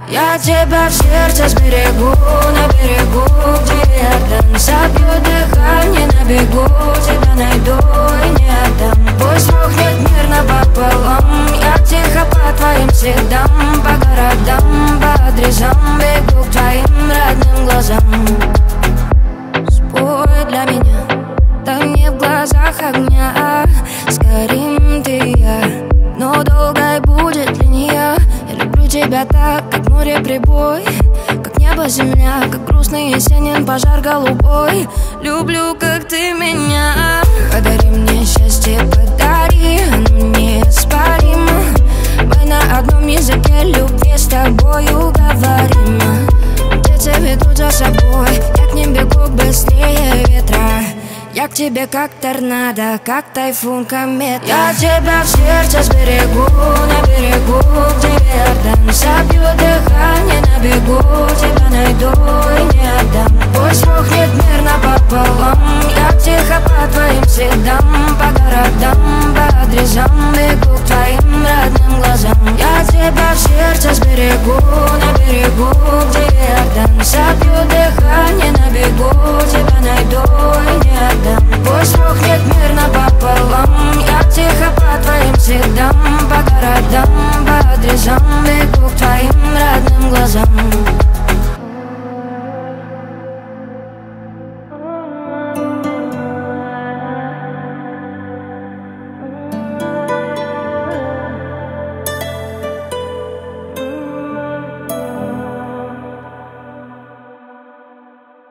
Я тебя в сердце сберегу, на берегу, где Иордан. Собью дыхание на бегу, тебя найду и не отдам. Пусть рухнет мир напополам, я тихо по твоим следам, по городам, по адресам бегу к твоим родным глазам. Спой для меня, дай мне в глазах огня. Сгорим ты и я, но долгой будет линия. Я люблю тебя так, как море прибой, как небо земля, как грустный есенин пожар голубой. Люблю, как ты меня. Подари мне счастье, подари, оно неоспоримо. Мы на одном языке любви с тобою говорим. Птицы ведут за собой, я к ним бегу быстрее ветра. Я к тебе как торнадо, как тайфун, комета. Я тебя в сердце сберегу, на берегу, где Иордан. Собью дыхание на бегу, тебя найду и не отдам. Пусть рухнет мир напополам, я тихо по твоим следам, по городам, по адресам бегу к твоим родным глазам. Я тебя в сердце сберегу, на берегу, где Иордан. Собью дыхание на бегу, тебя найду и не отдам. Пусть рухнет мир напополам, я тихо по твоим следам, по городам, по адресам бегу к твоим родным глазам.